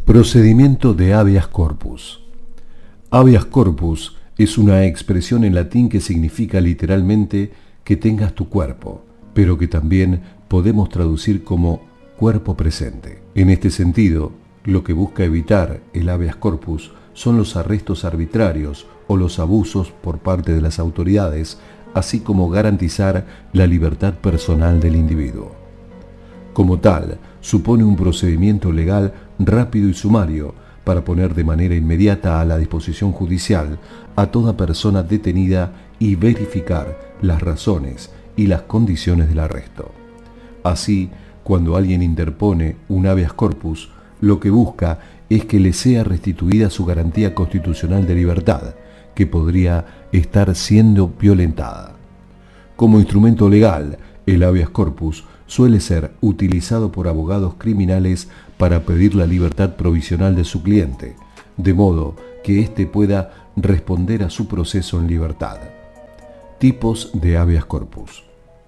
Procedimiento de habeas corpus. Habeas corpus es una expresión en latín que significa literalmente que tengas tu cuerpo, pero que también podemos traducir como cuerpo presente. En este sentido, lo que busca evitar el habeas corpus son los arrestos arbitrarios o los abusos por parte de las autoridades, así como garantizar la libertad personal del individuo. Como tal, supone un procedimiento legal rápido y sumario para poner de manera inmediata a la disposición judicial a toda persona detenida y verificar las razones y las condiciones del arresto. Así, cuando alguien interpone un habeas corpus, lo que busca es que le sea restituida su garantía constitucional de libertad, que podría estar siendo violentada. Como instrumento legal, el habeas corpus suele ser utilizado por abogados criminales para pedir la libertad provisional de su cliente, de modo que éste pueda responder a su proceso en libertad. Tipos de habeas corpus.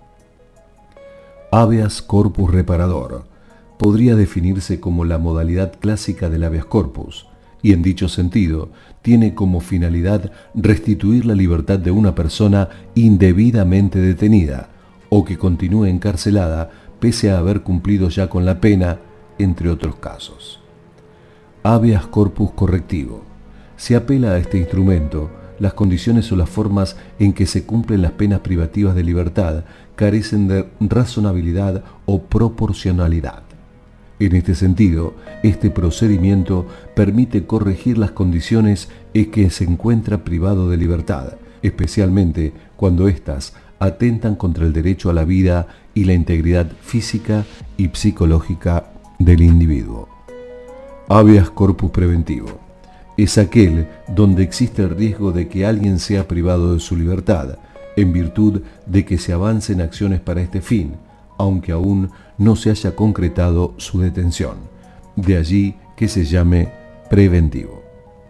Habeas corpus reparador podría definirse como la modalidad clásica del habeas corpus, y en dicho sentido tiene como finalidad restituir la libertad de una persona indebidamente detenida o que continúe encarcelada pese a haber cumplido ya con la pena, entre otros casos. Habeas corpus correctivo. Se apela a este instrumento las condiciones o las formas en que se cumplen las penas privativas de libertad carecen de razonabilidad o proporcionalidad. En este sentido, este procedimiento permite corregir las condiciones en que se encuentra privado de libertad, especialmente cuando éstas atentan contra el derecho a la vida y la integridad física y psicológica del individuo. Habeas corpus preventivo. Es aquel donde existe el riesgo de que alguien sea privado de su libertad, en virtud de que se avancen acciones para este fin, aunque aún no se haya concretado su detención. De allí que se llame preventivo.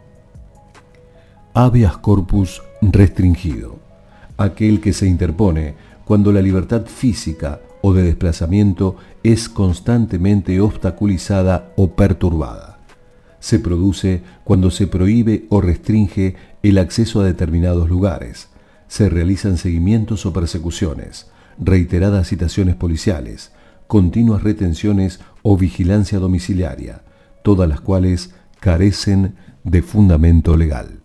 Habeas corpus restringido. Aquel que se interpone cuando la libertad física o de desplazamiento es constantemente obstaculizada o perturbada. Se produce cuando se prohíbe o restringe el acceso a determinados lugares. Se realizan seguimientos o persecuciones, reiteradas citaciones policiales, continuas retenciones o vigilancia domiciliaria, todas las cuales carecen de fundamento legal.